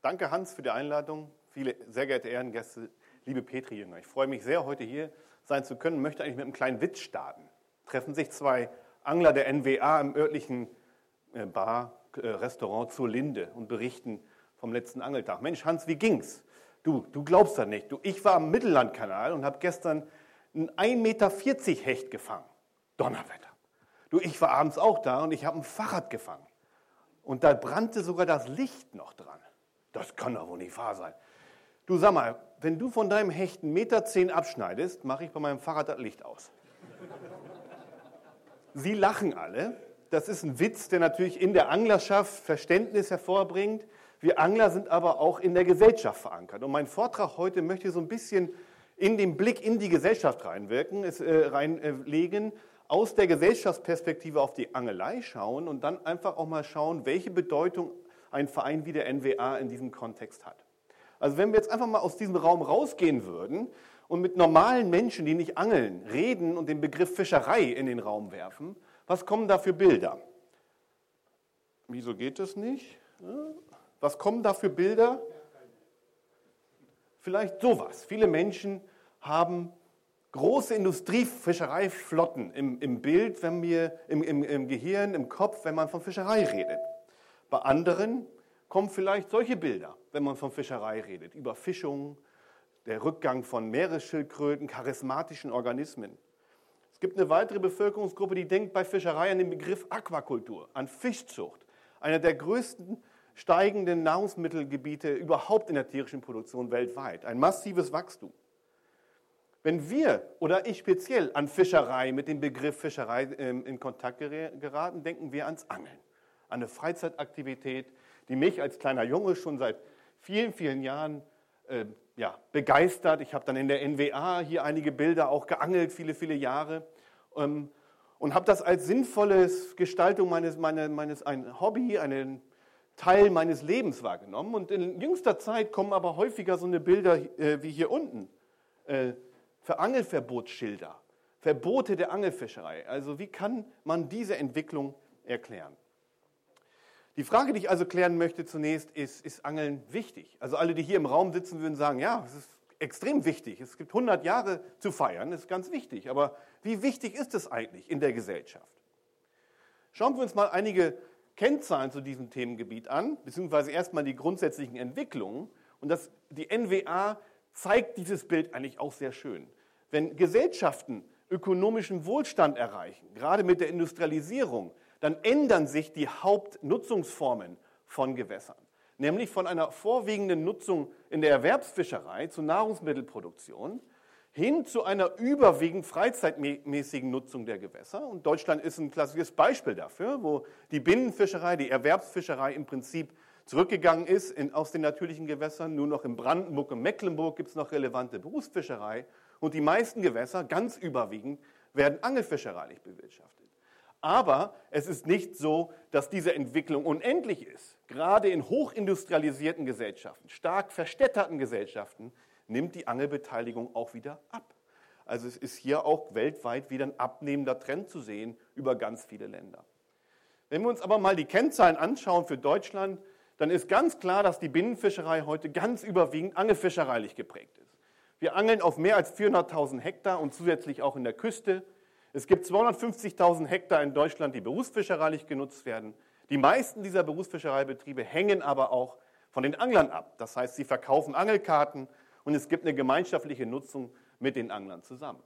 Danke, Hans, für die Einladung. Viele sehr geehrte Ehrengäste, liebe Petri-Jünger. Ich freue mich sehr, heute hier sein zu können. Möchte eigentlich mit einem kleinen Witz starten. Treffen sich zwei Angler der NWA im örtlichen Restaurant zur Linde und berichten vom letzten Angeltag. Mensch, Hans, wie ging's? Du glaubst das nicht. Ich war am Mittellandkanal und habe gestern einen 1,40 Meter Hecht gefangen. Donnerwetter. Ich war abends auch da und ich habe ein Fahrrad gefangen. Und da brannte sogar das Licht noch dran. Das kann doch wohl nicht wahr sein. Du, sag mal, wenn du von deinem Hecht 1,10 Meter abschneidest, mache ich bei meinem Fahrrad das Licht aus. Sie lachen alle. Das ist ein Witz, der natürlich in der Anglerschaft Verständnis hervorbringt. Wir Angler sind aber auch in der Gesellschaft verankert. Und mein Vortrag heute möchte so ein bisschen in den Blick in die Gesellschaft reinlegen, aus der Gesellschaftsperspektive auf die Angelei schauen und dann einfach auch mal schauen, welche Bedeutung ein Verein wie der NWA in diesem Kontext hat. Also wenn wir jetzt einfach mal aus diesem Raum rausgehen würden und mit normalen Menschen, die nicht angeln, reden und den Begriff Fischerei in den Raum werfen, was kommen da für Bilder? Wieso geht das nicht? Was kommen da für Bilder? Vielleicht sowas. Viele Menschen haben große Industriefischereiflotten im Bild, wenn wir im Gehirn, im Kopf, wenn man von Fischerei redet. Bei anderen kommen vielleicht solche Bilder, wenn man von Fischerei redet. Überfischung, der Rückgang von Meeresschildkröten, charismatischen Organismen. Es gibt eine weitere Bevölkerungsgruppe, die denkt bei Fischerei an den Begriff Aquakultur, an Fischzucht. Einer der größten steigenden Nahrungsmittelgebiete überhaupt in der tierischen Produktion weltweit. Ein massives Wachstum. Wenn wir oder ich speziell an Fischerei mit dem Begriff Fischerei in Kontakt geraten, denken wir ans Angeln. An eine Freizeitaktivität, die mich als kleiner Junge schon seit vielen, vielen Jahren begeistert. Ich habe dann in der NWA hier einige Bilder auch geangelt, viele, viele Jahre. Und habe das als sinnvolle Gestaltung ein Hobby, einen Teil meines Lebens wahrgenommen. Und in jüngster Zeit kommen aber häufiger so eine Bilder wie hier unten. Für Angelverbotsschilder, Verbote der Angelfischerei. Also wie kann man diese Entwicklung erklären? Die Frage, die ich also klären möchte zunächst, ist Angeln wichtig? Also alle, die hier im Raum sitzen, würden sagen, ja, es ist extrem wichtig. Es gibt 100 Jahre zu feiern, das ist ganz wichtig. Aber wie wichtig ist es eigentlich in der Gesellschaft? Schauen wir uns mal einige Kennzahlen zu diesem Themengebiet an, beziehungsweise erstmal die grundsätzlichen Entwicklungen. Und die NWA zeigt dieses Bild eigentlich auch sehr schön. Wenn Gesellschaften ökonomischen Wohlstand erreichen, gerade mit der Industrialisierung, dann ändern sich die Hauptnutzungsformen von Gewässern. Nämlich von einer vorwiegenden Nutzung in der Erwerbsfischerei zur Nahrungsmittelproduktion hin zu einer überwiegend freizeitmäßigen Nutzung der Gewässer. Und Deutschland ist ein klassisches Beispiel dafür, wo die Binnenfischerei, die Erwerbsfischerei im Prinzip zurückgegangen ist aus den natürlichen Gewässern. Nur noch in Brandenburg und Mecklenburg gibt es noch relevante Berufsfischerei. Und die meisten Gewässer, ganz überwiegend, werden angelfischereilich bewirtschaftet. Aber es ist nicht so, dass diese Entwicklung unendlich ist. Gerade in hochindustrialisierten Gesellschaften, stark verstädterten Gesellschaften, nimmt die Angelbeteiligung auch wieder ab. Also es ist hier auch weltweit wieder ein abnehmender Trend zu sehen über ganz viele Länder. Wenn wir uns aber mal die Kennzahlen anschauen für Deutschland, dann ist ganz klar, dass die Binnenfischerei heute ganz überwiegend angelfischereilich geprägt ist. Wir angeln auf mehr als 400.000 Hektar und zusätzlich auch in der Küste. Es gibt 250.000 Hektar in Deutschland, die berufsfischereilich genutzt werden. Die meisten dieser Berufsfischereibetriebe hängen aber auch von den Anglern ab. Das heißt, sie verkaufen Angelkarten und es gibt eine gemeinschaftliche Nutzung mit den Anglern zusammen.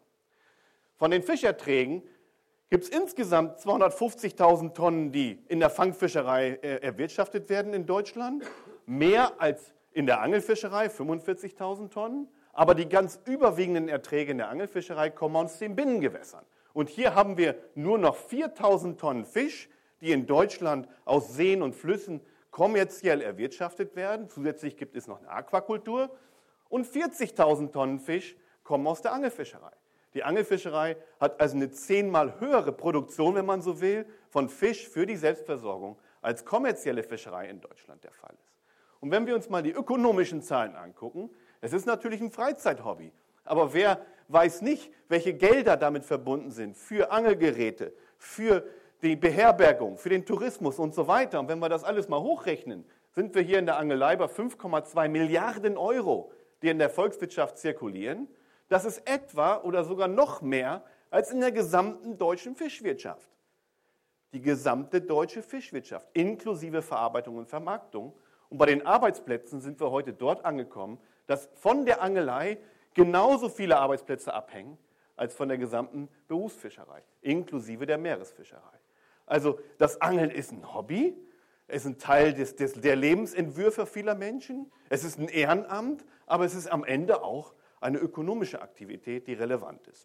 Von den Fischerträgen gibt es insgesamt 250.000 Tonnen, die in der Fangfischerei erwirtschaftet werden in Deutschland. Mehr als in der Angelfischerei, 45.000 Tonnen. Aber die ganz überwiegenden Erträge in der Angelfischerei kommen aus den Binnengewässern. Und hier haben wir nur noch 4.000 Tonnen Fisch, die in Deutschland aus Seen und Flüssen kommerziell erwirtschaftet werden. Zusätzlich gibt es noch eine Aquakultur. Und 40.000 Tonnen Fisch kommen aus der Angelfischerei. Die Angelfischerei hat also eine 10-mal höhere Produktion, wenn man so will, von Fisch für die Selbstversorgung, als kommerzielle Fischerei in Deutschland der Fall ist. Und wenn wir uns mal die ökonomischen Zahlen angucken, es ist natürlich ein Freizeithobby. Aber wer weiß nicht, welche Gelder damit verbunden sind für Angelgeräte, für die Beherbergung, für den Tourismus und so weiter. Und wenn wir das alles mal hochrechnen, sind wir hier in der Angelei bei 5,2 Milliarden Euro, die in der Volkswirtschaft zirkulieren. Das ist etwa oder sogar noch mehr als in der gesamten deutschen Fischwirtschaft. Die gesamte deutsche Fischwirtschaft, inklusive Verarbeitung und Vermarktung. Und bei den Arbeitsplätzen sind wir heute dort angekommen, dass von der Angelei genauso viele Arbeitsplätze abhängen als von der gesamten Berufsfischerei, inklusive der Meeresfischerei. Also das Angeln ist ein Hobby, es ist ein Teil der Lebensentwürfe vieler Menschen, es ist ein Ehrenamt, aber es ist am Ende auch eine ökonomische Aktivität, die relevant ist.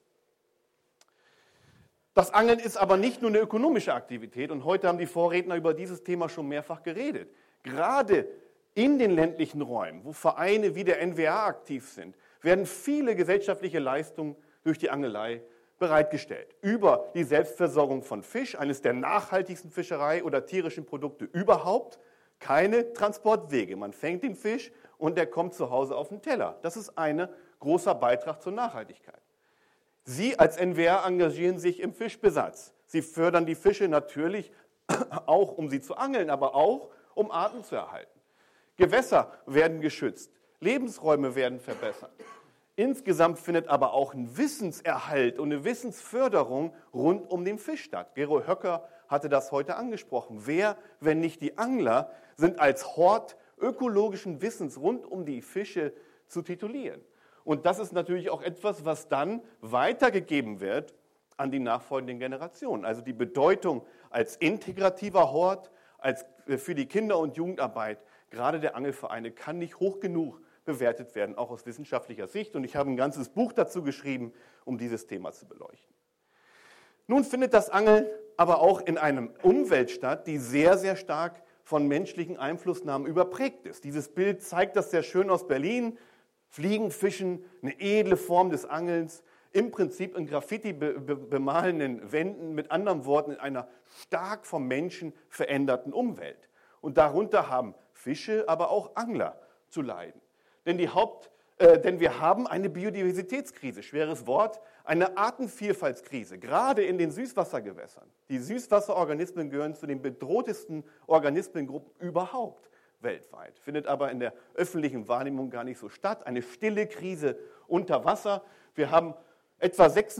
Das Angeln ist aber nicht nur eine ökonomische Aktivität und heute haben die Vorredner über dieses Thema schon mehrfach geredet. Gerade in den ländlichen Räumen, wo Vereine wie der NWA aktiv sind, werden viele gesellschaftliche Leistungen durch die Angelei bereitgestellt. Über die Selbstversorgung von Fisch, eines der nachhaltigsten Fischerei- oder tierischen Produkte überhaupt, keine Transportwege. Man fängt den Fisch und der kommt zu Hause auf den Teller. Das ist ein großer Beitrag zur Nachhaltigkeit. Sie als NWR engagieren sich im Fischbesatz. Sie fördern die Fische natürlich auch, um sie zu angeln, aber auch, um Arten zu erhalten. Gewässer werden geschützt, Lebensräume werden verbessert. Insgesamt findet aber auch ein Wissenserhalt und eine Wissensförderung rund um den Fisch statt. Gero Höcker hatte das heute angesprochen. Wer, wenn nicht die Angler, sind als Hort ökologischen Wissens rund um die Fische zu titulieren. Und das ist natürlich auch etwas, was dann weitergegeben wird an die nachfolgenden Generationen. Also die Bedeutung als integrativer Hort, für die Kinder- und Jugendarbeit, gerade der Angelvereine, kann nicht hoch genug bewertet werden, auch aus wissenschaftlicher Sicht. Und ich habe ein ganzes Buch dazu geschrieben, um dieses Thema zu beleuchten. Nun findet das Angeln aber auch in einer Umwelt statt, die sehr, sehr stark von menschlichen Einflussnahmen überprägt ist. Dieses Bild zeigt das sehr schön aus Berlin. Fliegen, Fischen, eine edle Form des Angelns, im Prinzip in Graffiti bemalenden Wänden, mit anderen Worten in einer stark vom Menschen veränderten Umwelt. Und darunter haben Fische, aber auch Angler zu leiden. Denn wir haben eine Biodiversitätskrise, schweres Wort, eine Artenvielfaltskrise, gerade in den Süßwassergewässern. Die Süßwasserorganismen gehören zu den bedrohtesten Organismengruppen überhaupt weltweit, findet aber in der öffentlichen Wahrnehmung gar nicht so statt. Eine stille Krise unter Wasser. Wir haben etwa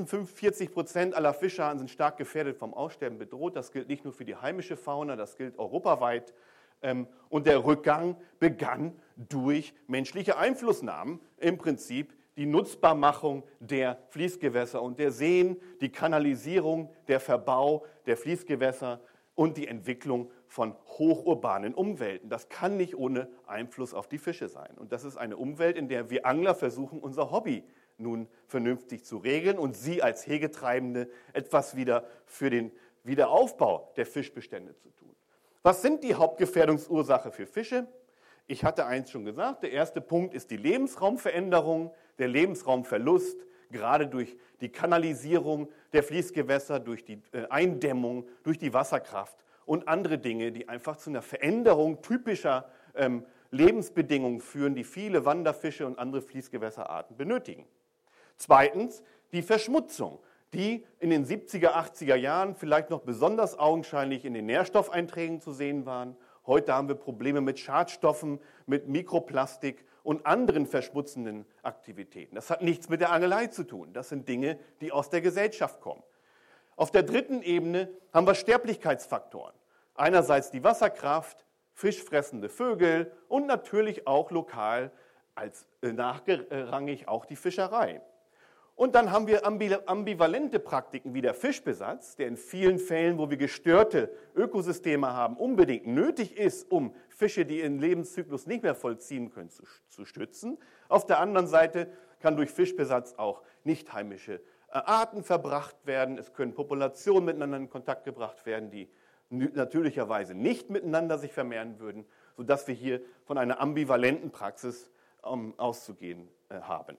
46% aller Fischarten sind stark gefährdet vom Aussterben bedroht. Das gilt nicht nur für die heimische Fauna, das gilt europaweit. Und der Rückgang begann durch menschliche Einflussnahmen, im Prinzip die Nutzbarmachung der Fließgewässer und der Seen, die Kanalisierung, der Verbau der Fließgewässer und die Entwicklung von hochurbanen Umwelten. Das kann nicht ohne Einfluss auf die Fische sein. Und das ist eine Umwelt, in der wir Angler versuchen, unser Hobby nun vernünftig zu regeln und Sie als Hegetreibende etwas wieder für den Wiederaufbau der Fischbestände zu tun. Was sind die Hauptgefährdungsursachen für Fische? Ich hatte eins schon gesagt, der erste Punkt ist die Lebensraumveränderung, der Lebensraumverlust, gerade durch die Kanalisierung der Fließgewässer, durch die Eindämmung, durch die Wasserkraft und andere Dinge, die einfach zu einer Veränderung typischer Lebensbedingungen führen, die viele Wanderfische und andere Fließgewässerarten benötigen. Zweitens die Verschmutzung, die in den 70er, 80er Jahren vielleicht noch besonders augenscheinlich in den Nährstoffeinträgen zu sehen waren. Heute haben wir Probleme mit Schadstoffen, mit Mikroplastik und anderen verschmutzenden Aktivitäten. Das hat nichts mit der Angelei zu tun. Das sind Dinge, die aus der Gesellschaft kommen. Auf der dritten Ebene haben wir Sterblichkeitsfaktoren. Einerseits die Wasserkraft, fischfressende Vögel und natürlich auch lokal als nachrangig auch die Fischerei. Und dann haben wir ambivalente Praktiken wie der Fischbesatz, der in vielen Fällen, wo wir gestörte Ökosysteme haben, unbedingt nötig ist, um Fische, die ihren Lebenszyklus nicht mehr vollziehen können, zu stützen. Auf der anderen Seite kann durch Fischbesatz auch nicht heimische Arten verbracht werden. Es können Populationen miteinander in Kontakt gebracht werden, die natürlicherweise nicht miteinander sich vermehren würden, sodass wir hier von einer ambivalenten Praxis auszugehen haben.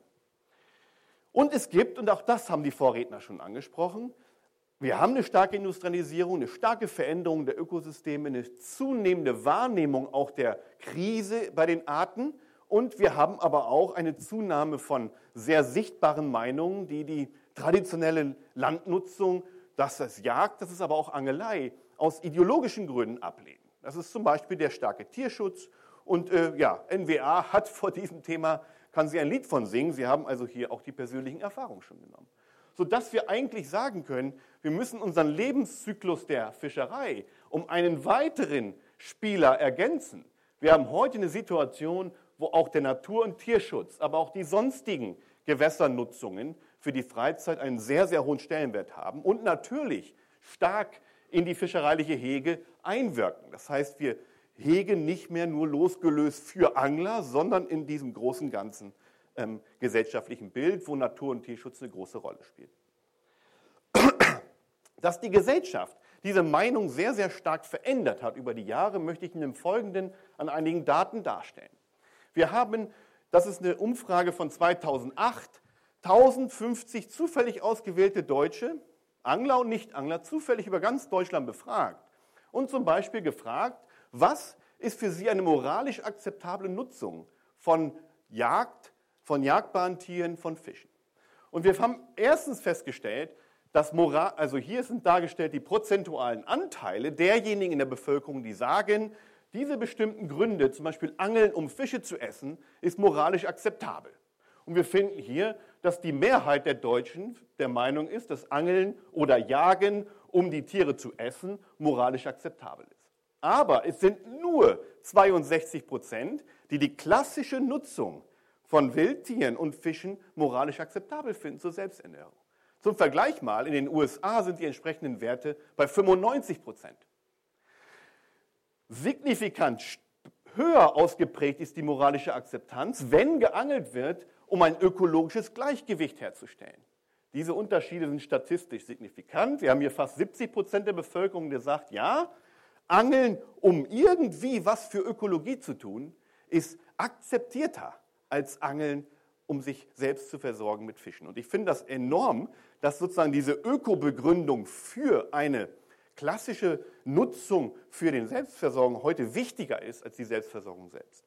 Und es gibt, und auch das haben die Vorredner schon angesprochen, wir haben eine starke Industrialisierung, eine starke Veränderung der Ökosysteme, eine zunehmende Wahrnehmung auch der Krise bei den Arten und wir haben aber auch eine Zunahme von sehr sichtbaren Meinungen, die die traditionelle Landnutzung, das ist Jagd, das ist aber auch Angelei, aus ideologischen Gründen ablehnen. Das ist zum Beispiel der starke Tierschutz Und NWA hat vor diesem Thema, kann sie ein Lied von singen. Sie haben also hier auch die persönlichen Erfahrungen schon genommen. Sodass wir eigentlich sagen können, wir müssen unseren Lebenszyklus der Fischerei um einen weiteren Spieler ergänzen. Wir haben heute eine Situation, wo auch der Natur- und Tierschutz, aber auch die sonstigen Gewässernutzungen für die Freizeit einen sehr, sehr hohen Stellenwert haben und natürlich stark in die fischereiliche Hege einwirken. Das heißt, wir hegen nicht mehr nur losgelöst für Angler, sondern in diesem großen, ganzen gesellschaftlichen Bild, wo Natur- und Tierschutz eine große Rolle spielt. Dass die Gesellschaft diese Meinung sehr, sehr stark verändert hat über die Jahre, möchte ich Ihnen im Folgenden an einigen Daten darstellen. Wir haben, das ist eine Umfrage von 2008, 1050 zufällig ausgewählte Deutsche, Angler und Nicht-Angler, zufällig über ganz Deutschland befragt und zum Beispiel gefragt, was ist für Sie eine moralisch akzeptable Nutzung von Jagd, von jagdbaren Tieren, von Fischen? Und wir haben erstens festgestellt, dass also hier sind dargestellt die prozentualen Anteile derjenigen in der Bevölkerung, die sagen, diese bestimmten Gründe, zum Beispiel Angeln, um Fische zu essen, ist moralisch akzeptabel. Und wir finden hier, dass die Mehrheit der Deutschen der Meinung ist, dass Angeln oder Jagen, um die Tiere zu essen, moralisch akzeptabel ist. Aber es sind nur 62%, die die klassische Nutzung von Wildtieren und Fischen moralisch akzeptabel finden zur Selbsternährung. Zum Vergleich mal, in den USA sind die entsprechenden Werte bei 95%. Signifikant höher ausgeprägt ist die moralische Akzeptanz, wenn geangelt wird, um ein ökologisches Gleichgewicht herzustellen. Diese Unterschiede sind statistisch signifikant. Wir haben hier fast 70% der Bevölkerung, die sagt, ja, Angeln, um irgendwie was für Ökologie zu tun, ist akzeptierter als Angeln, um sich selbst zu versorgen mit Fischen. Und ich finde das enorm, dass sozusagen diese Ökobegründung für eine klassische Nutzung für den Selbstversorgung heute wichtiger ist als die Selbstversorgung selbst.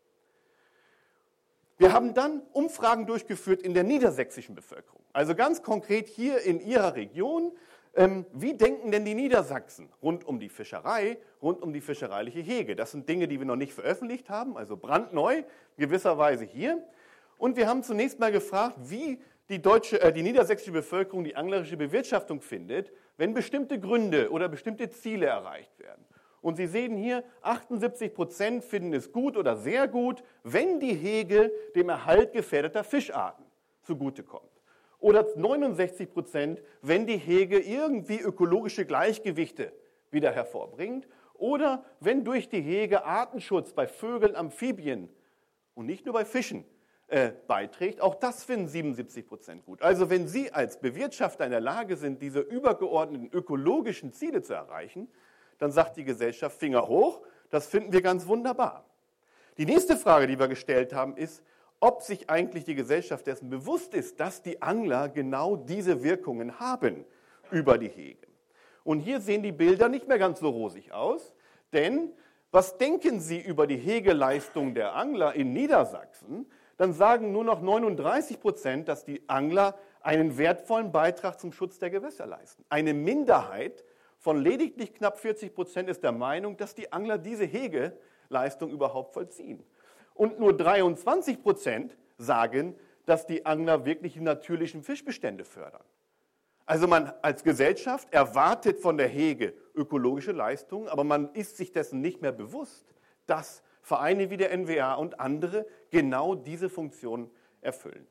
Wir haben dann Umfragen durchgeführt in der niedersächsischen Bevölkerung. Also ganz konkret hier in Ihrer Region. Wie denken denn die Niedersachsen rund um die Fischerei, rund um die fischereiliche Hege? Das sind Dinge, die wir noch nicht veröffentlicht haben, also brandneu, gewisserweise hier. Und wir haben zunächst mal gefragt, wie die niedersächsische Bevölkerung die anglerische Bewirtschaftung findet, wenn bestimmte Gründe oder bestimmte Ziele erreicht werden. Und Sie sehen hier, 78% finden es gut oder sehr gut, wenn die Hege dem Erhalt gefährdeter Fischarten zugutekommt. Oder 69%, wenn die Hege irgendwie ökologische Gleichgewichte wieder hervorbringt. Oder wenn durch die Hege Artenschutz bei Vögeln, Amphibien und nicht nur bei Fischen beiträgt. Auch das finden 77% gut. Also wenn Sie als Bewirtschafter in der Lage sind, diese übergeordneten ökologischen Ziele zu erreichen, dann sagt die Gesellschaft Finger hoch, das finden wir ganz wunderbar. Die nächste Frage, die wir gestellt haben, ist, ob sich eigentlich die Gesellschaft dessen bewusst ist, dass die Angler genau diese Wirkungen haben über die Hege. Und hier sehen die Bilder nicht mehr ganz so rosig aus, denn was denken Sie über die Hegeleistung der Angler in Niedersachsen? Dann sagen nur noch 39%, dass die Angler einen wertvollen Beitrag zum Schutz der Gewässer leisten. Eine Minderheit von lediglich knapp 40% ist der Meinung, dass die Angler diese Hegeleistung überhaupt vollziehen. Und nur 23% sagen, dass die Angler wirklich die natürlichen Fischbestände fördern. Also man als Gesellschaft erwartet von der Hege ökologische Leistungen, aber man ist sich dessen nicht mehr bewusst, dass Vereine wie der NWA und andere genau diese Funktion erfüllen.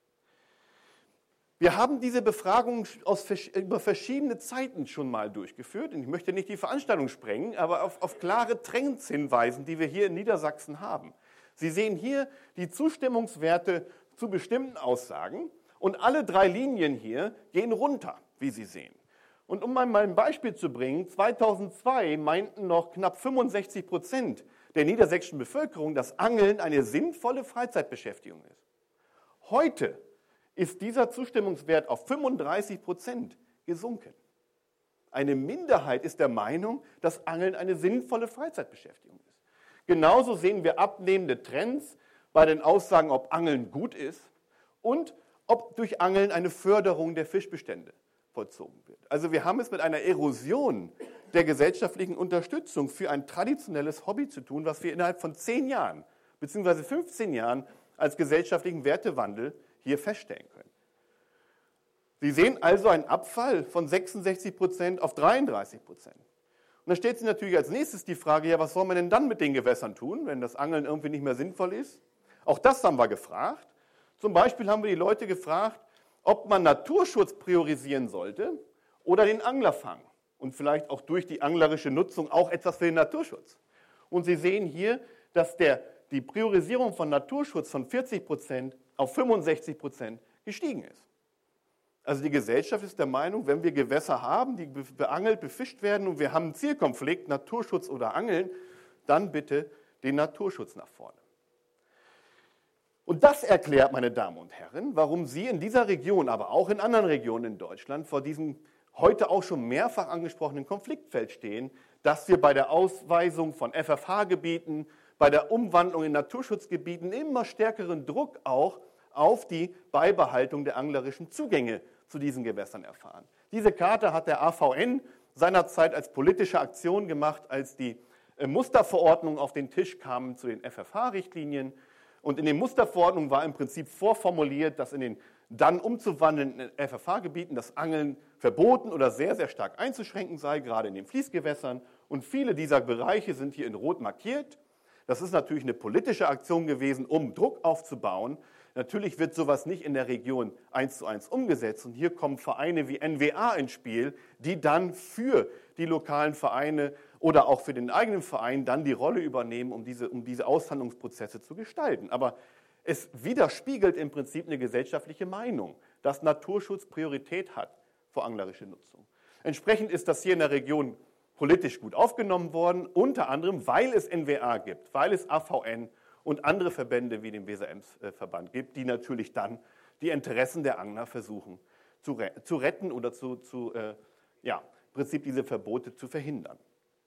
Wir haben diese Befragung über verschiedene Zeiten schon mal durchgeführt. Und ich möchte nicht die Veranstaltung sprengen, aber auf klare Trends hinweisen, die wir hier in Niedersachsen haben. Sie sehen hier die Zustimmungswerte zu bestimmten Aussagen und alle 3 Linien hier gehen runter, wie Sie sehen. Und um mal ein Beispiel zu bringen, 2002 meinten noch knapp 65% der niedersächsischen Bevölkerung, dass Angeln eine sinnvolle Freizeitbeschäftigung ist. Heute ist dieser Zustimmungswert auf 35% gesunken. Eine Minderheit ist der Meinung, dass Angeln eine sinnvolle Freizeitbeschäftigung ist. Genauso sehen wir abnehmende Trends bei den Aussagen, ob Angeln gut ist und ob durch Angeln eine Förderung der Fischbestände vollzogen wird. Also wir haben es mit einer Erosion der gesellschaftlichen Unterstützung für ein traditionelles Hobby zu tun, was wir innerhalb von 10 Jahren bzw. 15 Jahren als gesellschaftlichen Wertewandel hier feststellen können. Sie sehen also einen Abfall von 66% auf 33%. Und dann stellt sich natürlich als nächstes die Frage, ja, was soll man denn dann mit den Gewässern tun, wenn das Angeln irgendwie nicht mehr sinnvoll ist? Auch das haben wir gefragt. Zum Beispiel haben wir die Leute gefragt, ob man Naturschutz priorisieren sollte oder den Anglerfang und vielleicht auch durch die anglerische Nutzung auch etwas für den Naturschutz. Und Sie sehen hier, dass die Priorisierung von Naturschutz von 40% auf 65% gestiegen ist. Also die Gesellschaft ist der Meinung, wenn wir Gewässer haben, die beangelt, befischt werden und wir haben einen Zielkonflikt, Naturschutz oder Angeln, dann bitte den Naturschutz nach vorne. Und das erklärt, meine Damen und Herren, warum Sie in dieser Region, aber auch in anderen Regionen in Deutschland vor diesem heute auch schon mehrfach angesprochenen Konfliktfeld stehen, dass wir bei der Ausweisung von FFH-Gebieten, bei der Umwandlung in Naturschutzgebieten immer stärkeren Druck auch auf die Beibehaltung der anglerischen Zugänge zu diesen Gewässern erfahren. Diese Karte hat der AVN seinerzeit als politische Aktion gemacht, als die Musterverordnungen auf den Tisch kamen zu den FFH-Richtlinien. Und in den Musterverordnungen war im Prinzip vorformuliert, dass in den dann umzuwandelnden FFH-Gebieten das Angeln verboten oder sehr, sehr stark einzuschränken sei, gerade in den Fließgewässern. Und viele dieser Bereiche sind hier in Rot markiert. Das ist natürlich eine politische Aktion gewesen, um Druck aufzubauen. Natürlich wird sowas nicht in der Region 1:1 umgesetzt. Und hier kommen Vereine wie NWA ins Spiel, die dann für die lokalen Vereine oder auch für den eigenen Verein dann die Rolle übernehmen, um diese Aushandlungsprozesse zu gestalten. Aber es widerspiegelt im Prinzip eine gesellschaftliche Meinung, dass Naturschutz Priorität hat vor anglerischer Nutzung. Entsprechend ist das hier in der Region politisch gut aufgenommen worden, unter anderem, weil es NWA gibt, weil es AVN und andere Verbände wie den Weser-Ems-Verband gibt, die natürlich dann die Interessen der Angler versuchen zu retten oder im Prinzip diese Verbote zu verhindern.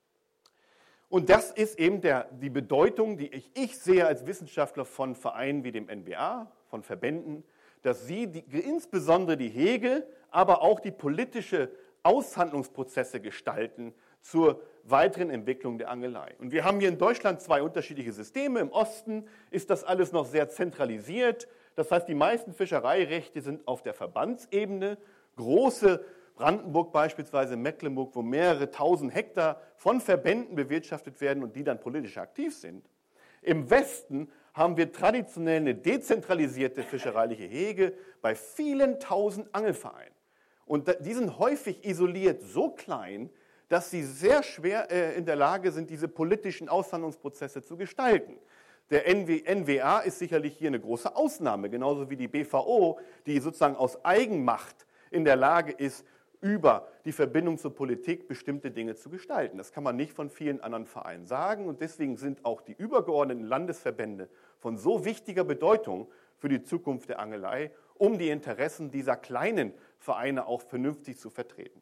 Und das ist eben die Bedeutung, die ich sehe als Wissenschaftler von Vereinen wie dem NWA, von Verbänden, dass sie insbesondere die Hege, aber auch die politische Aushandlungsprozesse gestalten zur weiteren Entwicklung der Angelei. Und wir haben hier in Deutschland 2 unterschiedliche Systeme. Im Osten ist das alles noch sehr zentralisiert. Das heißt, die meisten Fischereirechte sind auf der Verbandsebene. Große Brandenburg beispielsweise, Mecklenburg, wo mehrere tausend Hektar von Verbänden bewirtschaftet werden und die dann politisch aktiv sind. Im Westen haben wir traditionell eine dezentralisierte fischereiliche Hege bei vielen tausend Angelvereinen. Und die sind häufig isoliert so klein, dass sie sehr schwer in der Lage sind, diese politischen Aushandlungsprozesse zu gestalten. Der NWA ist sicherlich hier eine große Ausnahme, genauso wie die BVO, die sozusagen aus Eigenmacht in der Lage ist, über die Verbindung zur Politik bestimmte Dinge zu gestalten. Das kann man nicht von vielen anderen Vereinen sagen und deswegen sind auch die übergeordneten Landesverbände von so wichtiger Bedeutung für die Zukunft der Angelei, um die Interessen dieser kleinen Vereine auch vernünftig zu vertreten.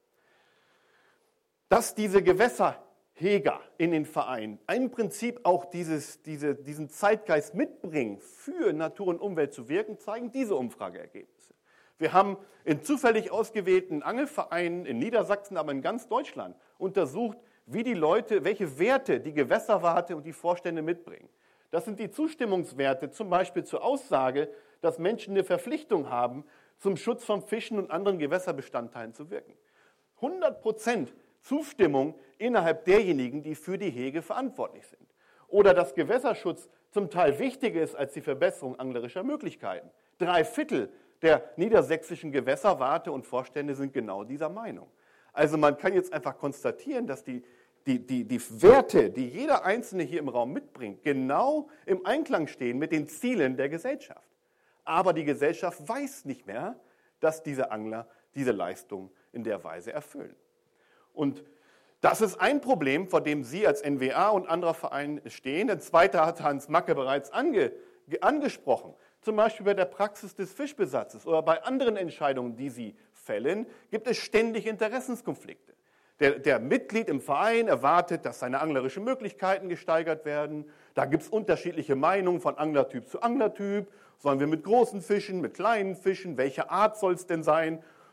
Dass diese Gewässerheger in den Vereinen im Prinzip auch diesen Zeitgeist mitbringen, für Natur und Umwelt zu wirken, zeigen diese Umfrageergebnisse. Wir haben in zufällig ausgewählten Angelvereinen in Niedersachsen, aber in ganz Deutschland untersucht, wie die Leute, welche Werte die Gewässerwarte und die Vorstände mitbringen. Das sind die Zustimmungswerte, zum Beispiel zur Aussage, dass Menschen eine Verpflichtung haben, zum Schutz von Fischen und anderen Gewässerbestandteilen zu wirken. 100% Zustimmung innerhalb derjenigen, die für die Hege verantwortlich sind. Oder dass Gewässerschutz zum Teil wichtiger ist als die Verbesserung anglerischer Möglichkeiten. 3/4 der niedersächsischen Gewässerwarte und Vorstände sind genau dieser Meinung. Also man kann jetzt einfach konstatieren, dass die Werte, die jeder Einzelne hier im Raum mitbringt, genau im Einklang stehen mit den Zielen der Gesellschaft. Aber die Gesellschaft weiß nicht mehr, dass diese Angler diese Leistung in der Weise erfüllen. Und das ist ein Problem, vor dem Sie als NWA und anderer Verein stehen. Der zweite hat Hans Macke bereits angesprochen. Zum Beispiel bei der Praxis des Fischbesatzes oder bei anderen Entscheidungen, die Sie fällen, gibt es ständig Interessenskonflikte. Der Mitglied im Verein erwartet, dass seine anglerischen Möglichkeiten gesteigert werden. Da gibt es unterschiedliche Meinungen von Anglertyp zu Anglertyp. Sollen wir mit großen Fischen, mit kleinen Fischen? Welche Art soll es denn sein?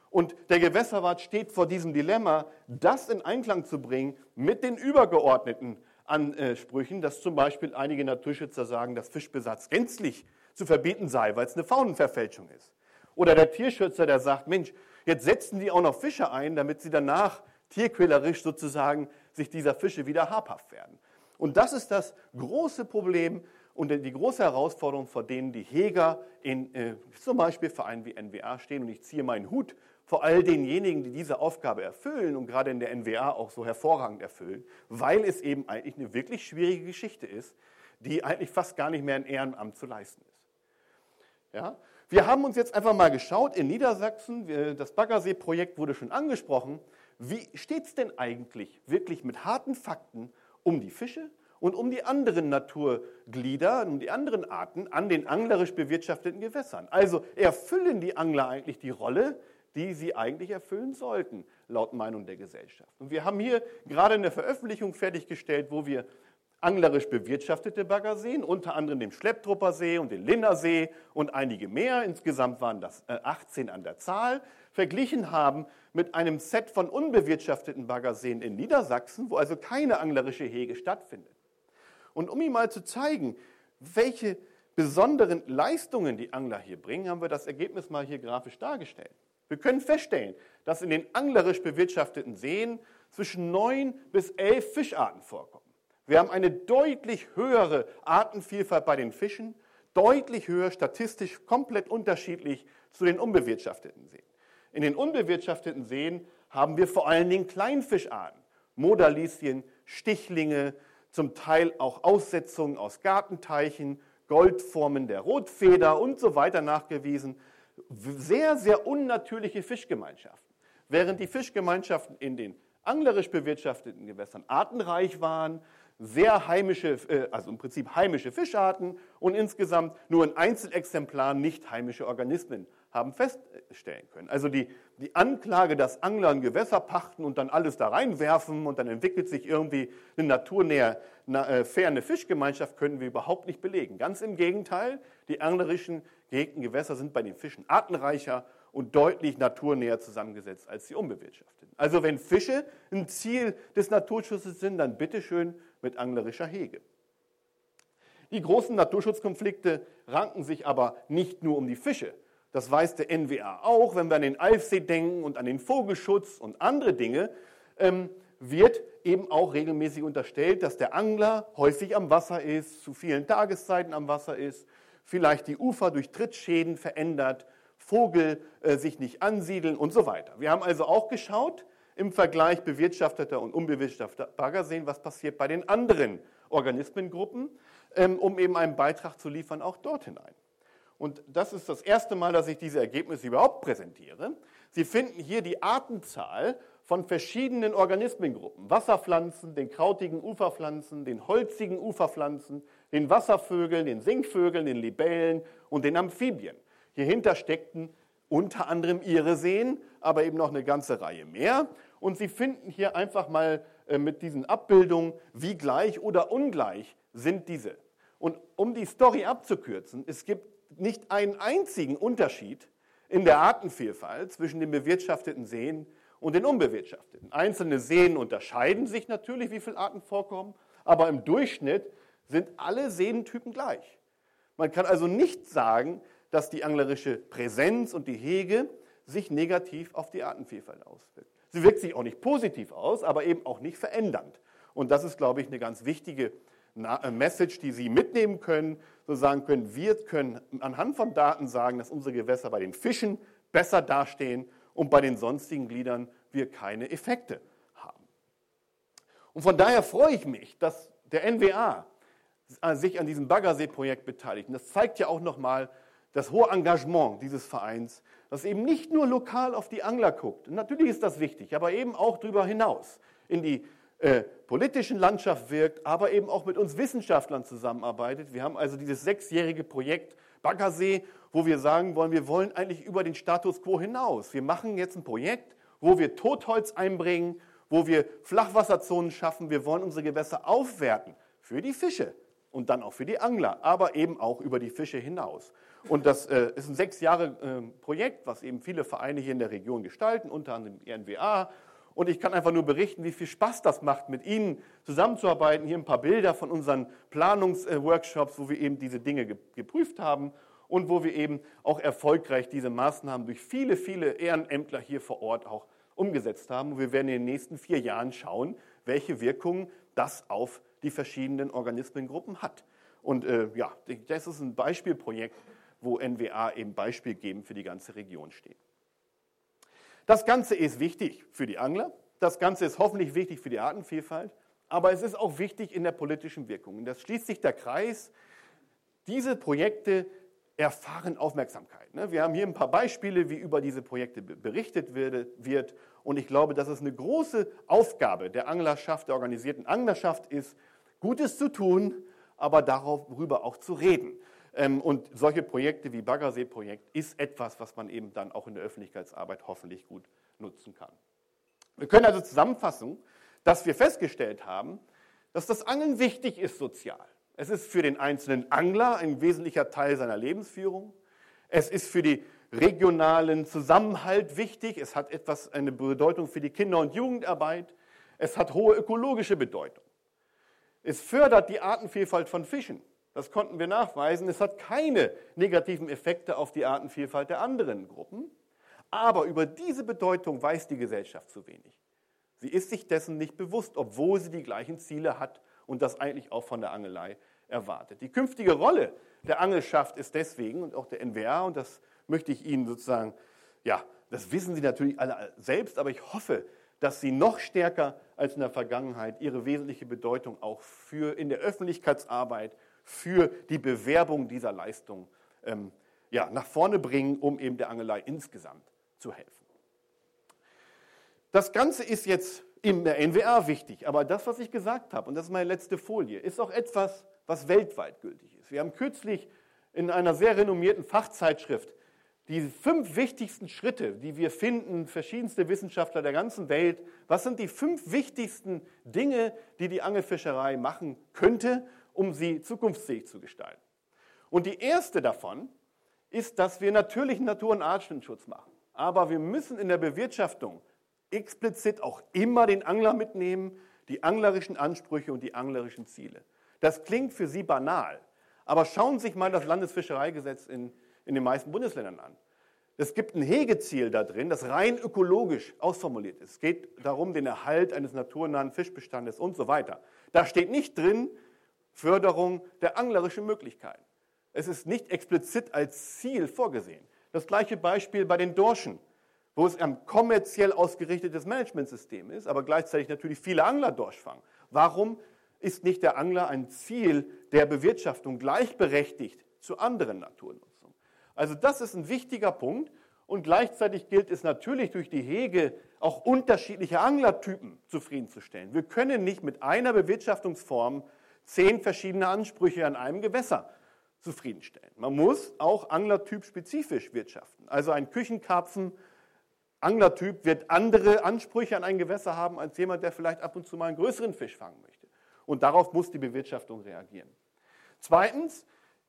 Und der Gewässerwart steht vor diesem Dilemma, das in Einklang zu bringen mit den übergeordneten Ansprüchen, dass zum Beispiel einige Naturschützer sagen, dass Fischbesatz gänzlich zu verbieten sei, weil es eine Faunenverfälschung ist. Oder der Tierschützer, der sagt, Mensch, jetzt setzen die auch noch Fische ein, damit sie danach tierquälerisch sozusagen sich dieser Fische wieder habhaft werden. Und das ist das große Problem und die große Herausforderung, vor denen die Heger in zum Beispiel Vereinen wie NWA stehen. Und ich ziehe meinen Hut vor all denjenigen, die diese Aufgabe erfüllen und gerade in der NWA auch so hervorragend erfüllen, weil es eben eigentlich eine wirklich schwierige Geschichte ist, die eigentlich fast gar nicht mehr in Ehrenamt zu leisten ist. Ja? Wir haben uns jetzt einfach mal geschaut in Niedersachsen, das Baggersee-Projekt wurde schon angesprochen. Wie steht es denn eigentlich wirklich mit harten Fakten um die Fische und um die anderen Naturglieder, um die anderen Arten an den anglerisch bewirtschafteten Gewässern? Also erfüllen die Angler eigentlich die Rolle, die sie eigentlich erfüllen sollten, laut Meinung der Gesellschaft? Und wir haben hier gerade eine Veröffentlichung fertiggestellt, wo wir anglerisch bewirtschaftete Baggerseen, unter anderem den Schlepptrupper See und den Linnersee und einige mehr, insgesamt waren das 18 an der Zahl, verglichen haben mit einem Set von unbewirtschafteten Baggerseen in Niedersachsen, wo also keine anglerische Hege stattfindet. Und um Ihnen mal zu zeigen, welche besonderen Leistungen die Angler hier bringen, haben wir das Ergebnis mal hier grafisch dargestellt. Wir können feststellen, dass in den anglerisch bewirtschafteten Seen zwischen 9 bis 11 Fischarten vorkommen. Wir haben eine deutlich höhere Artenvielfalt bei den Fischen, deutlich höher, statistisch komplett unterschiedlich zu den unbewirtschafteten Seen. In den unbewirtschafteten Seen haben wir vor allen Dingen Kleinfischarten, Modalisien, Stichlinge, zum Teil auch Aussetzungen aus Gartenteichen, Goldformen der Rotfeder und so weiter nachgewiesen. Sehr, sehr unnatürliche Fischgemeinschaften. Während die Fischgemeinschaften in den anglerisch bewirtschafteten Gewässern artenreich waren, sehr heimische, also im Prinzip heimische Fischarten und insgesamt nur in Einzelexemplaren nicht heimische Organismen haben feststellen können. Also die Anklage, dass Angler ein Gewässer pachten und dann alles da reinwerfen und dann entwickelt sich irgendwie eine naturnäher, ferne Fischgemeinschaft, können wir überhaupt nicht belegen. Ganz im Gegenteil, die anglerischen gehegten Gewässer sind bei den Fischen artenreicher und deutlich naturnäher zusammengesetzt als die unbewirtschafteten. Also wenn Fische ein Ziel des Naturschutzes sind, dann bitteschön mit anglerischer Hege. Die großen Naturschutzkonflikte ranken sich aber nicht nur um die Fische. Das weiß der NWA auch, wenn wir an den Alfsee denken und an den Vogelschutz und andere Dinge, wird eben auch regelmäßig unterstellt, dass der Angler häufig am Wasser ist, zu vielen Tageszeiten am Wasser ist, vielleicht die Ufer durch Trittschäden verändert, Vogel sich nicht ansiedeln und so weiter. Wir haben also auch geschaut, im Vergleich bewirtschafteter und unbewirtschafteter Baggerseen, was passiert bei den anderen Organismengruppen, um eben einen Beitrag zu liefern, auch dort hinein. Und das ist das erste Mal, dass ich diese Ergebnisse überhaupt präsentiere. Sie finden hier die Artenzahl von verschiedenen Organismengruppen. Wasserpflanzen, den krautigen Uferpflanzen, den holzigen Uferpflanzen, den Wasservögeln, den Singvögeln, den Libellen und den Amphibien. Hierhinter steckten unter anderem ihre Seen, aber eben noch eine ganze Reihe mehr. Und Sie finden hier einfach mal mit diesen Abbildungen, wie gleich oder ungleich sind diese. Und um die Story abzukürzen, es gibt nicht einen einzigen Unterschied in der Artenvielfalt zwischen den bewirtschafteten Seen und den unbewirtschafteten. Einzelne Seen unterscheiden sich natürlich, wie viele Arten vorkommen, aber im Durchschnitt sind alle Seentypen gleich. Man kann also nicht sagen, dass die anglerische Präsenz und die Hege sich negativ auf die Artenvielfalt auswirkt. Sie wirkt sich auch nicht positiv aus, aber eben auch nicht verändernd. Und das ist, glaube ich, eine ganz wichtige Message, die Sie mitnehmen können, so sagen können, wir können anhand von Daten sagen, dass unsere Gewässer bei den Fischen besser dastehen und bei den sonstigen Gliedern wir keine Effekte haben. Und von daher freue ich mich, dass der NWA sich an diesem Baggersee-Projekt beteiligt. Und das zeigt ja auch nochmal das hohe Engagement dieses Vereins, das eben nicht nur lokal auf die Angler guckt. Und natürlich ist das wichtig, aber eben auch darüber hinaus in die politischen Landschaft wirkt, aber eben auch mit uns Wissenschaftlern zusammenarbeitet. Wir haben also dieses 6-jährige Projekt Baggersee, wo wir sagen wollen, wir wollen eigentlich über den Status quo hinaus. Wir machen jetzt ein Projekt, wo wir Totholz einbringen, wo wir Flachwasserzonen schaffen. Wir wollen unsere Gewässer aufwerten für die Fische, und dann auch für die Angler, aber eben auch über die Fische hinaus. Und das ist ein 6 Jahre Projekt, was eben viele Vereine hier in der Region gestalten, unter anderem die NWA. Und ich kann einfach nur berichten, wie viel Spaß das macht, mit Ihnen zusammenzuarbeiten. Hier ein paar Bilder von unseren Planungsworkshops, wo wir eben diese Dinge geprüft haben und wo wir eben auch erfolgreich diese Maßnahmen durch viele, viele Ehrenämtler hier vor Ort auch umgesetzt haben. Und wir werden in den nächsten 4 Jahren schauen, welche Wirkungen das auf die verschiedenen Organismengruppen hat. Und ja, das ist ein Beispielprojekt, wo NWA eben beispielgebend für die ganze Region steht. Das Ganze ist wichtig für die Angler, das Ganze ist hoffentlich wichtig für die Artenvielfalt, aber es ist auch wichtig in der politischen Wirkung. Und das schließt sich der Kreis. Diese Projekte erfahren Aufmerksamkeit. Wir haben hier ein paar Beispiele, wie über diese Projekte berichtet wird. Und ich glaube, dass es eine große Aufgabe der Anglerschaft, der organisierten Anglerschaft ist, Gutes zu tun, aber darüber auch zu reden. Und solche Projekte wie Baggersee-Projekt ist etwas, was man eben dann auch in der Öffentlichkeitsarbeit hoffentlich gut nutzen kann. Wir können also zusammenfassen, dass wir festgestellt haben, dass das Angeln wichtig ist sozial. Es ist für den einzelnen Angler ein wesentlicher Teil seiner Lebensführung. Es ist für den regionalen Zusammenhalt wichtig. Es hat eine Bedeutung für die Kinder- und Jugendarbeit. Es hat hohe ökologische Bedeutung. Es fördert die Artenvielfalt von Fischen. Das konnten wir nachweisen. Es hat keine negativen Effekte auf die Artenvielfalt der anderen Gruppen. Aber über diese Bedeutung weiß die Gesellschaft zu wenig. Sie ist sich dessen nicht bewusst, obwohl sie die gleichen Ziele hat und das eigentlich auch von der Angelei erwartet. Die künftige Rolle der Angelschaft ist deswegen und auch der NWA, und das möchte ich Ihnen sozusagen, ja, das wissen Sie natürlich alle selbst, aber ich hoffe, dass Sie noch stärker als in der Vergangenheit Ihre wesentliche Bedeutung auch in der Öffentlichkeitsarbeit, für die Bewerbung dieser Leistung nach vorne bringen, um eben der Angelei insgesamt zu helfen. Das Ganze ist jetzt in der NWA wichtig, aber das, was ich gesagt habe, und das ist meine letzte Folie, ist auch etwas, was weltweit gültig ist. Wir haben kürzlich in einer sehr renommierten Fachzeitschrift die 5 wichtigsten Schritte, die wir finden, verschiedenste Wissenschaftler der ganzen Welt, was sind die 5 wichtigsten Dinge, die die Angelfischerei machen könnte, um sie zukunftsfähig zu gestalten. Und die erste davon ist, dass wir natürlich Natur- und Artenschutz machen. Aber wir müssen in der Bewirtschaftung explizit auch immer den Angler mitnehmen, die anglerischen Ansprüche und die anglerischen Ziele. Das klingt für Sie banal, aber schauen Sie sich mal das Landesfischereigesetz in den meisten Bundesländern an. Es gibt ein Hegeziel da drin, das rein ökologisch ausformuliert ist. Es geht darum, den Erhalt eines naturnahen Fischbestandes und so weiter. Da steht nicht drin, Förderung der anglerischen Möglichkeiten. Es ist nicht explizit als Ziel vorgesehen. Das gleiche Beispiel bei den Dorschen, wo es ein kommerziell ausgerichtetes Managementsystem ist, aber gleichzeitig natürlich viele Angler Dorsch fangen. Warum ist nicht der Angler ein Ziel der Bewirtschaftung gleichberechtigt zu anderen Naturnutzungen? Also das ist ein wichtiger Punkt und gleichzeitig gilt es natürlich durch die Hege auch unterschiedliche Anglertypen zufriedenzustellen. Wir können nicht mit einer Bewirtschaftungsform 10 verschiedene Ansprüche an einem Gewässer zufriedenstellen. Man muss auch anglertypspezifisch wirtschaften. Also ein Küchenkarpfen Anglertyp wird andere Ansprüche an ein Gewässer haben als jemand, der vielleicht ab und zu mal einen größeren Fisch fangen möchte. Und darauf muss die Bewirtschaftung reagieren. Zweitens,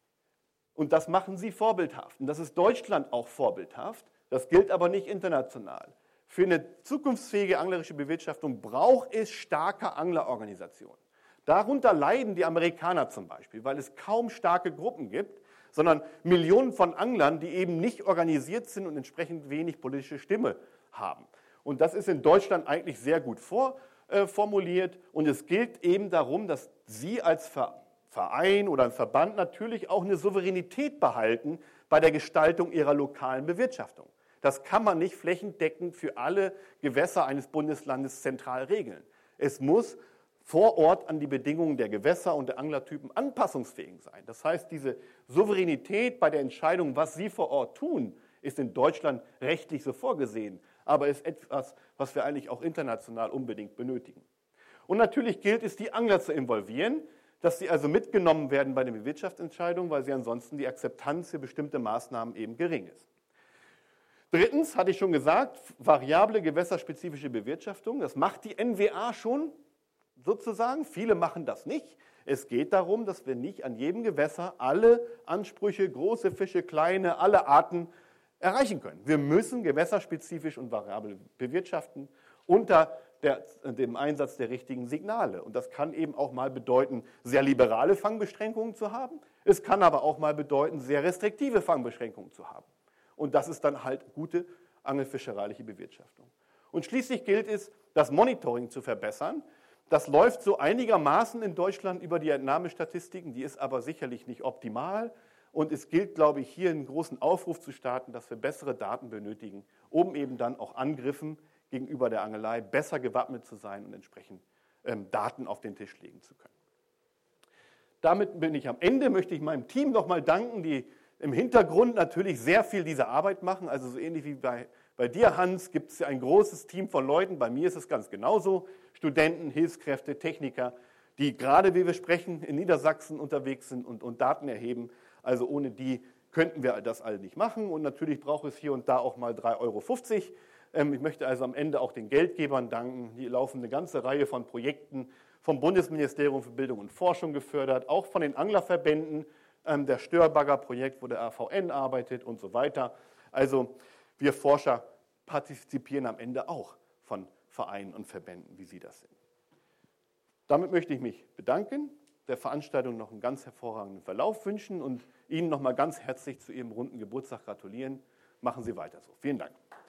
und das machen sie vorbildhaft, und das ist Deutschland auch vorbildhaft, das gilt aber nicht international. Für eine zukunftsfähige anglerische Bewirtschaftung braucht es starke Anglerorganisationen. Darunter leiden die Amerikaner zum Beispiel, weil es kaum starke Gruppen gibt, sondern Millionen von Anglern, die eben nicht organisiert sind und entsprechend wenig politische Stimme haben. Und das ist in Deutschland eigentlich sehr gut formuliert. Und es gilt eben darum, dass Sie als Verein oder ein Verband natürlich auch eine Souveränität behalten bei der Gestaltung Ihrer lokalen Bewirtschaftung. Das kann man nicht flächendeckend für alle Gewässer eines Bundeslandes zentral regeln. Es muss vor Ort an die Bedingungen der Gewässer und der Anglertypen anpassungsfähig sein. Das heißt, diese Souveränität bei der Entscheidung, was Sie vor Ort tun, ist in Deutschland rechtlich so vorgesehen, aber ist etwas, was wir eigentlich auch international unbedingt benötigen. Und natürlich gilt es, die Angler zu involvieren, dass sie also mitgenommen werden bei den Bewirtschaftsentscheidungen, weil sie ansonsten die Akzeptanz für bestimmte Maßnahmen eben gering ist. Drittens, hatte ich schon gesagt, variable gewässerspezifische Bewirtschaftung. Das macht die NWA schon sozusagen. Viele machen das nicht. Es geht darum, dass wir nicht an jedem Gewässer alle Ansprüche, große Fische, kleine, alle Arten erreichen können. Wir müssen gewässerspezifisch und variabel bewirtschaften unter dem Einsatz der richtigen Signale. Und das kann eben auch mal bedeuten, sehr liberale Fangbeschränkungen zu haben. Es kann aber auch mal bedeuten, sehr restriktive Fangbeschränkungen zu haben. Und das ist dann halt gute angelfischereiliche Bewirtschaftung. Und schließlich gilt es, das Monitoring zu verbessern. Das läuft so einigermaßen in Deutschland über die Entnahmestatistiken, die ist aber sicherlich nicht optimal. Und es gilt, glaube ich, hier einen großen Aufruf zu starten, dass wir bessere Daten benötigen, um eben dann auch Angriffen gegenüber der Angelei besser gewappnet zu sein und entsprechend Daten auf den Tisch legen zu können. Damit bin ich am Ende, möchte ich meinem Team nochmal danken, die im Hintergrund natürlich sehr viel diese Arbeit machen. Also so ähnlich wie bei dir, Hans, gibt es ja ein großes Team von Leuten. Bei mir ist es ganz genauso. Studenten, Hilfskräfte, Techniker, die gerade, wie wir sprechen, in Niedersachsen unterwegs sind und Daten erheben. Also ohne die könnten wir das alle nicht machen. Und natürlich braucht es hier und da auch mal 3,50 €. Ich möchte also am Ende auch den Geldgebern danken. Die laufen eine ganze Reihe von Projekten vom Bundesministerium für Bildung und Forschung gefördert, auch von den Anglerverbänden, der Störbagger-Projekt, wo der AVN arbeitet und so weiter. Also wir Forscher partizipieren am Ende auch von Vereinen und Verbänden, wie Sie das sind. Damit möchte ich mich bedanken, der Veranstaltung noch einen ganz hervorragenden Verlauf wünschen und Ihnen nochmal ganz herzlich zu Ihrem runden Geburtstag gratulieren. Machen Sie weiter so. Vielen Dank.